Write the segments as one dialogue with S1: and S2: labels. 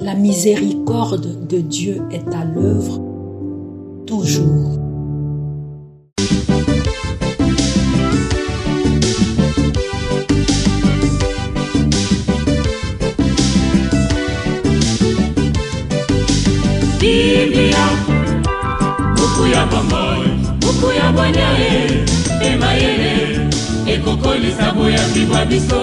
S1: La miséricorde de Dieu est à l'œuvre toujours.
S2: Biblia, buku ya bomoi, buku ya bwanyae, emayele, ekokolisa boyambi bwa biso.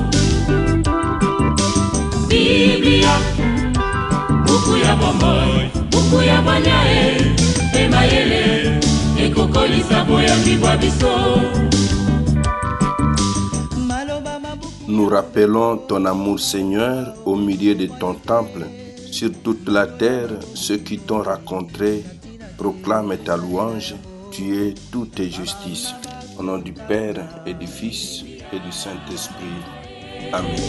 S2: Biblia, buku ya bomoi, buku ya bwanyae, emayele, ekokolisa boyambi bwa biso.
S3: Nous rappelons ton amour, Seigneur, au milieu de ton temple. Sur toute la terre, ceux qui t'ont rencontré proclament ta louange. Tu es toute justice. Au nom du Père et du Fils et du Saint-Esprit. Amen.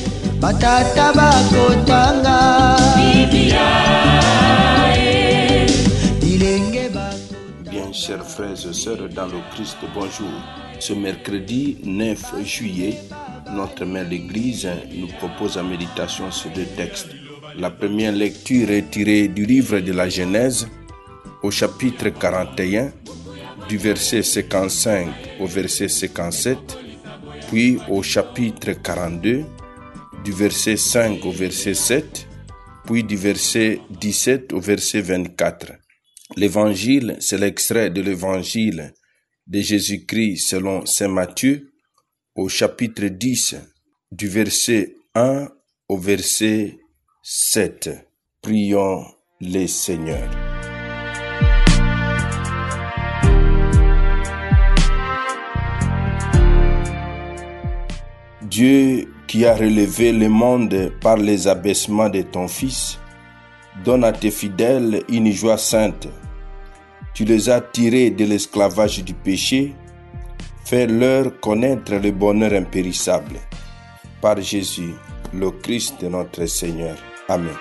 S3: Bien, chers frères et sœurs dans le Christ, bonjour. Ce mercredi 9 juillet, notre mère l'Église nous propose en méditation sur deux textes. La première lecture est tirée du livre de la Genèse, au chapitre 41, du verset 55 au verset 57, puis au chapitre 42, du verset 5 au verset 7, puis du verset 17 au verset 24. L'évangile, c'est l'extrait de l'évangile de Jésus-Christ selon saint Matthieu, au chapitre 10, du verset 1 au verset 7. Prions le Seigneur. Dieu qui a relevé le monde par les abaissements de ton Fils, donne à tes fidèles une joie sainte. Tu les as tirés de l'esclavage du péché, fais-leur connaître le bonheur impérissable. Par Jésus, le Christ notre Seigneur. Amen.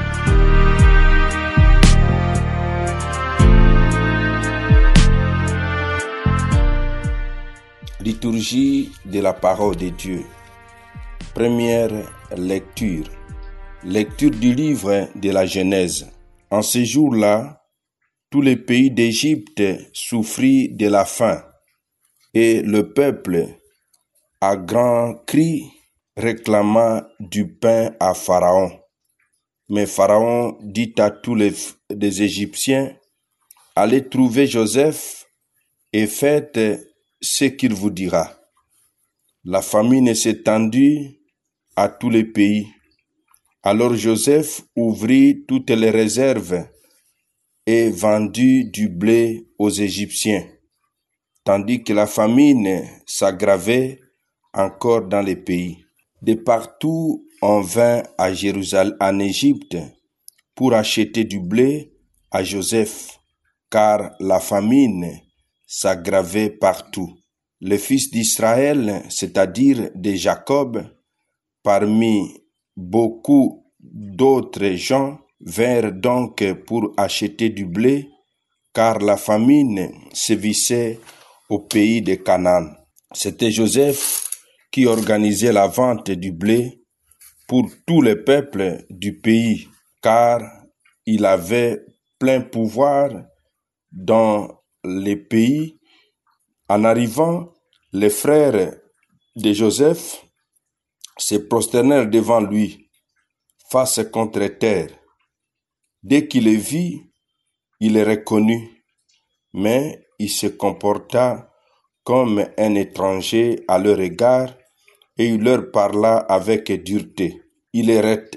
S3: Liturgie de la parole de Dieu. Première lecture. Lecture du livre de la Genèse. En ce jour-là, tout le pays d'Égypte souffrit de la faim, et le peuple, à grands cris, réclama du pain à Pharaon. Mais Pharaon dit à tous les Égyptiens, allez trouver Joseph et faites ce qu'il vous dira. La famine s'étendit à tous les pays. Alors Joseph ouvrit toutes les réserves et vendit du blé aux Égyptiens, tandis que la famine s'aggravait encore dans les pays. De partout, on vint à Jérusalem, en Égypte, pour acheter du blé à Joseph, car la famine s'aggravait partout. Les fils d'Israël, c'est-à-dire de Jacob, parmi beaucoup d'autres gens, vinrent donc pour acheter du blé, car la famine sévissait au pays de Canaan. C'était Joseph qui organisait la vente du blé pour tous les peuples du pays, car il avait plein pouvoir dans les pays. En arrivant, les frères de Joseph se prosternèrent devant lui, face contre terre. Dès qu'il les vit, il les reconnut, mais il se comporta comme un étranger à leur égard, et il leur parla avec dureté. Il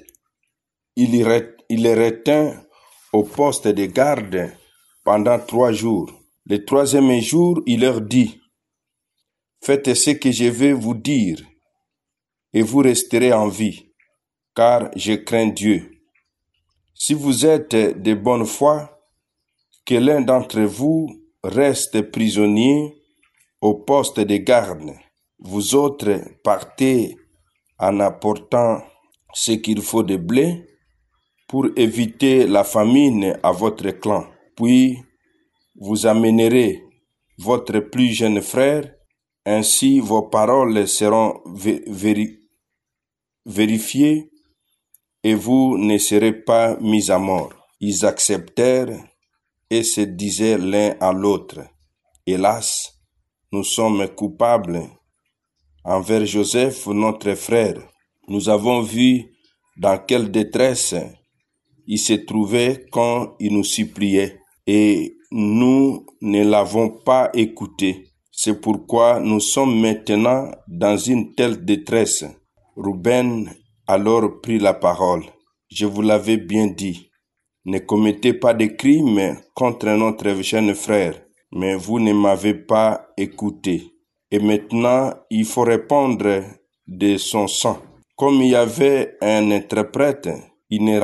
S3: les retint au poste de garde pendant 3 jours. Le 3e jour, il leur dit, faites ce que je vais vous dire, et vous resterez en vie, car je crains Dieu. Si vous êtes de bonne foi, que l'un d'entre vous reste prisonnier au poste de garde. Vous autres partez en apportant ce qu'il faut de blé pour éviter la famine à votre clan. Puis vous amènerez votre plus jeune frère, ainsi vos paroles seront vérifiées et vous ne serez pas mis à mort. Ils acceptèrent et se disaient l'un à l'autre, hélas, nous sommes coupables envers Joseph, notre frère. Nous avons vu dans quelle détresse il se trouvait quand il nous suppliait, et nous ne l'avons pas écouté. C'est pourquoi nous sommes maintenant dans une telle détresse. Ruben alors prit la parole. Je vous l'avais bien dit, ne commettez pas de crimes contre notre jeune frère, mais vous ne m'avez pas écouté. Et maintenant, il faut répondre de son sang. Comme il y avait un interprète, il ne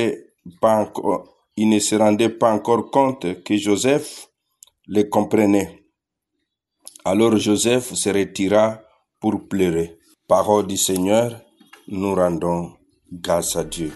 S3: se rendait pas encore compte que Joseph le comprenait. Alors Joseph se retira pour pleurer. Parole du Seigneur, nous rendons grâce à Dieu.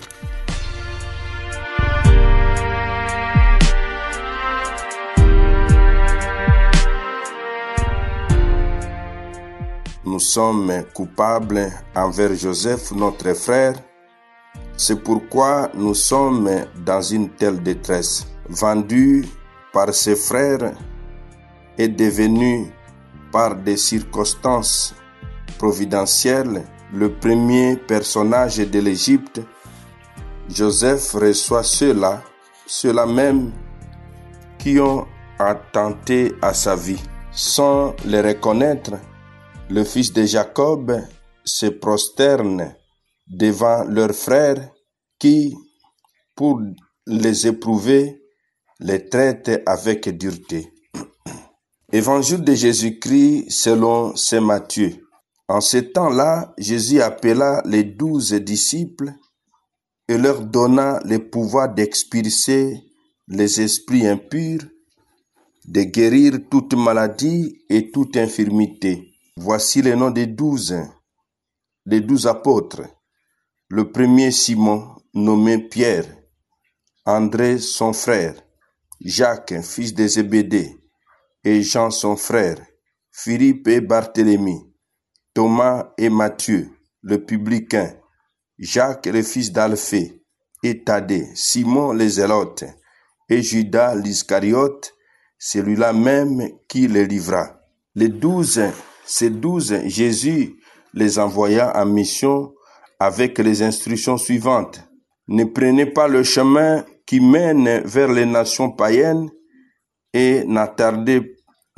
S3: Nous sommes coupables envers Joseph, notre frère. C'est pourquoi nous sommes dans une telle détresse. Vendu par ses frères et devenu par des circonstances providentielles le premier personnage de l'Égypte, Joseph reçoit ceux-là même qui ont attenté à sa vie. Sans les reconnaître, le fils de Jacob se prosterne devant leurs frères qui, pour les éprouver, les traitent avec dureté. Évangile de Jésus-Christ selon saint Matthieu. En ce temps-là, Jésus appela les 12 disciples et leur donna le pouvoir d'expulser les esprits impurs, de guérir toute maladie et toute infirmité. Voici les noms des 12 apôtres. Le premier, Simon, nommé Pierre, André, son frère, Jacques, fils de Zébédée, et Jean, son frère, Philippe et Barthélemy, Thomas et Matthieu, le publicain, Jacques, le fils d'Alphée, et Thaddée, Simon le Zélote, et Judas l'Iscariote, celui-là même qui le livra. Ces 12, Jésus les envoya en mission avec les instructions suivantes. Ne prenez pas le chemin qui mène vers les nations païennes et n'entrez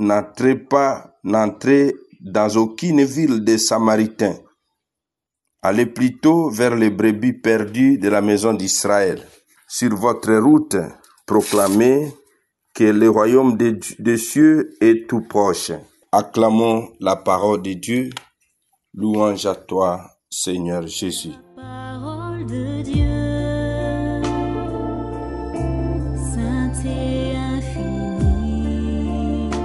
S3: dans aucune ville des Samaritains. Allez plutôt vers les brebis perdues de la maison d'Israël. Sur votre route, proclamez que le royaume des cieux est tout proche. Acclamons la parole de Dieu. Louange à toi, Seigneur Jésus.
S4: Parole de Dieu, sainte et infinie.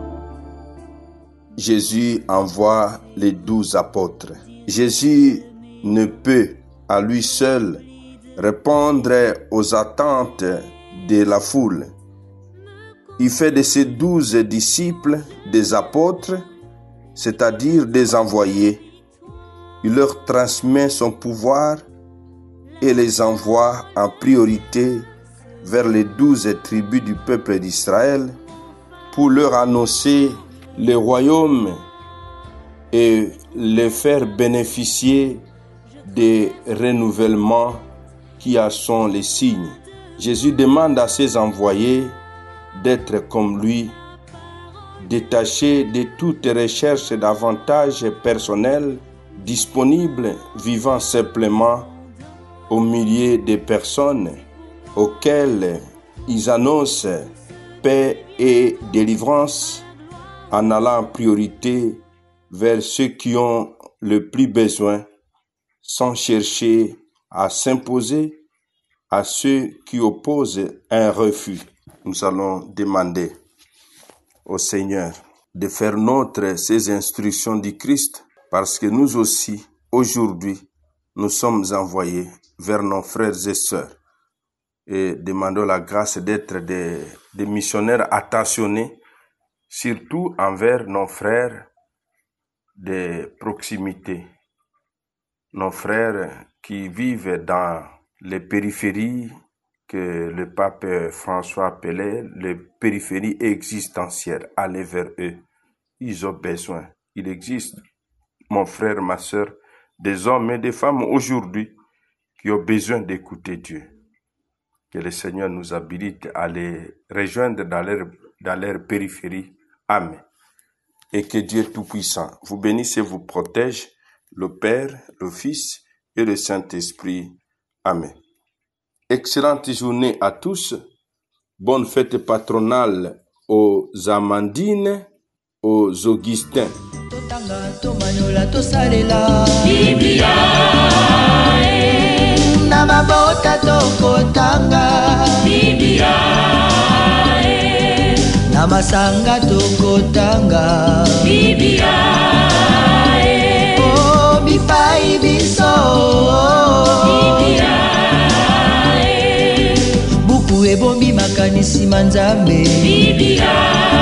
S3: Jésus envoie les 12 apôtres. Jésus ne peut à lui seul répondre aux attentes de la foule. Il fait de ses 12 disciples des apôtres, c'est-à-dire des envoyés. Il leur transmet son pouvoir et les envoie en priorité vers les 12 tribus du peuple d'Israël pour leur annoncer le royaume et les faire bénéficier des renouvellements qui en sont les signes. Jésus demande à ses envoyés d'être comme lui, détachés de toute recherche d'avantages personnels, disponibles, vivant simplement au milieu des personnes auxquelles ils annoncent paix et délivrance en allant en priorité vers ceux qui ont le plus besoin, sans chercher à s'imposer à ceux qui opposent un refus. Nous allons demander au Seigneur de faire nôtre ces instructions du Christ, parce que nous aussi, aujourd'hui, nous sommes envoyés vers nos frères et sœurs et demandons la grâce d'être des missionnaires attentionnés, surtout envers nos frères de proximité, nos frères qui vivent dans les périphéries que le pape François appelait les périphéries existentielles. Allez vers eux. Ils ont besoin. Il existe, mon frère, ma sœur, des hommes et des femmes aujourd'hui qui ont besoin d'écouter Dieu. Que le Seigneur nous habilite à les rejoindre dans leur périphérie. Amen. Et que Dieu Tout-Puissant vous bénisse et vous protège, le Père, le Fils et le Saint-Esprit. Amen. Excellente journée à tous. Bonne fête patronale aux Amandines, aux Augustins.
S2: Biblia
S5: na mabota tokotanga
S2: Biblia
S5: na masanga tokotanga
S2: Biblia
S5: oh bipai biso
S2: Biblia
S5: buku ebombi makanisi manzambe
S2: Biblia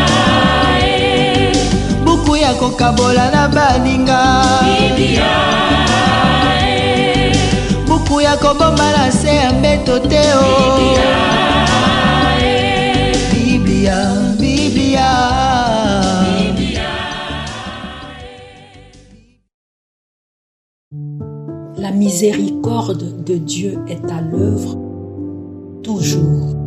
S5: buku ya kokabola na baninga
S2: Biblia
S5: buku ya kobomba na se ya mbeto te o Biblia, Biblia.
S1: La miséricorde de Dieu est à l'œuvre toujours.